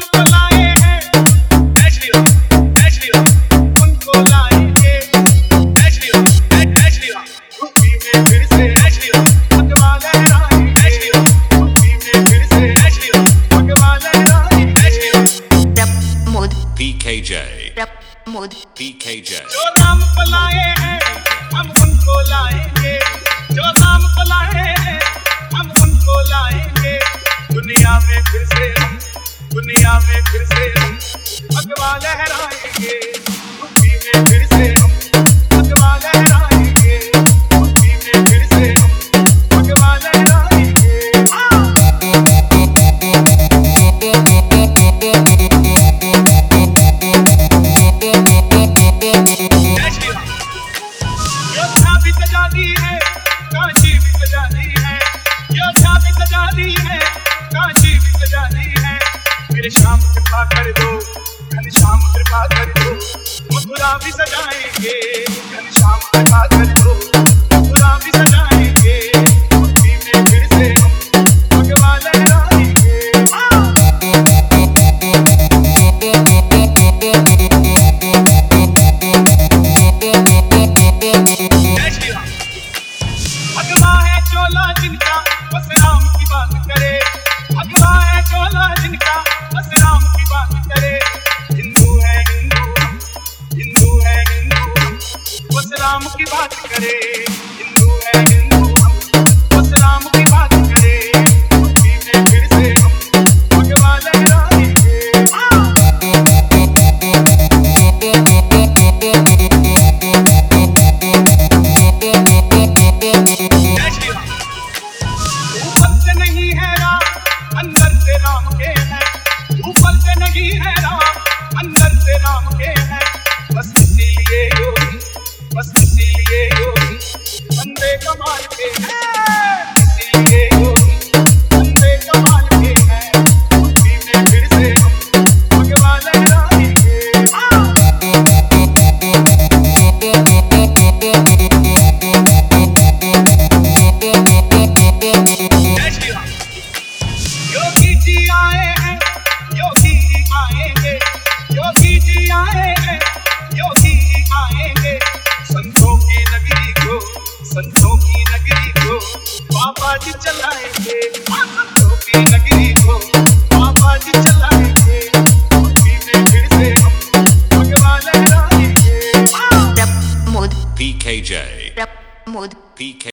को लाए हैं एचडीओ एचडीओ उनको लाएंगे एचडीओ एचडीओ यूपी में फिर से एचडीओ भगवा लहराएंगे एचडीओ यूपी में फिर से एचडीओ भगवा लहराएंगे एचडीओ मोद PKJ मोद PKJ जो नाम को लाए हैं हम उनको लाएंगे जो नाम को लाए हैं हम उनको लाएंगे दुनिया में फिर से हम भगवा लहराएंगे यूपी में फिर से हम भगवा लहराएंगे यूपी में फिर से हम भगवा लहराएंगे योद्धा भी सजा दी है काशी भी सजा दी है योद्धा भी सजा दी है काशी भी सजा दी है मेरे शाम कृपा कर दो घनश्याम कृपा कर दो मथुरा भी सजाएंगे घनश्याम कृपा कर दो मथुरा भी सजाएंगे यूपी में फिर से हम भगवा लहराएंगे भगवा है चोला जिनका बस राम की बात करे भगवा है चोला जिनका बस राम की बात करे हिंदू है हिंदू बस राम की बात करे हिंदू है बस राम की बात करे यूपी में फिर से हम भगवा लहराएंगे ऊपर से नहीं है राम अंदर से राम के हैं ऊपर से नहीं है राम अंदर से राम के हैं बस इसीलिए योगी बंदे कमाल के हैं इसीलिए योगी बंदे कमाल के हैं यूपी में फिर से हम भगवा लहराएंगे योगी जी आए हैं योगी आएंगे योगी जी आए हैं योगी आएंगे संतों की नगरी को बाबा जी चलाएंगे संतों की नगरी को बाबा जी चलाएंगे यूपी में फिर से हम भगवा लहराएंगे मोद PKJ मोद PK